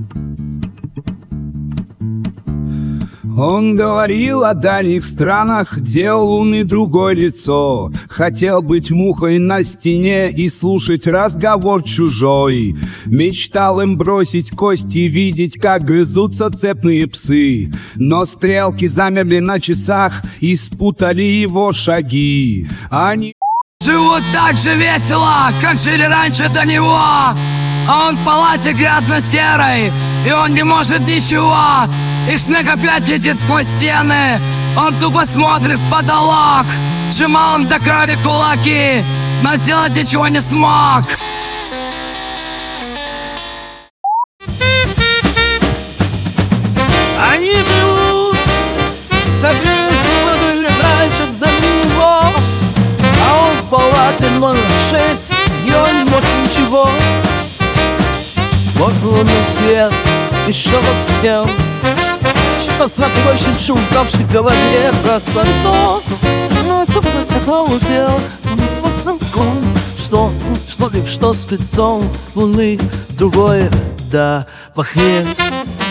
Он говорил о дальних странах, делал он и другое лицо. Хотел быть мухой на стене и слушать разговор чужой. Мечтал им бросить кости и видеть, как грызутся цепные псы. Но стрелки замерли на часах и спутали его шаги. Они живут так же весело, как жили раньше до него. А он в палате грязно-серой, и он не может ничего. И снег опять летит сквозь стены. Он тупо смотрит в потолок. Сжимал он до крови кулаки, но сделать ничего не смог. Они живут так весело были раньше до него. А он в палате номер 6, и он не мог ничего. Вот лунный свет еще во всем. Сейчас на площадь шум, сдавший в голове красоту. Становится высоко тел, под замком. Что с лицом луны, другое, да, в охне.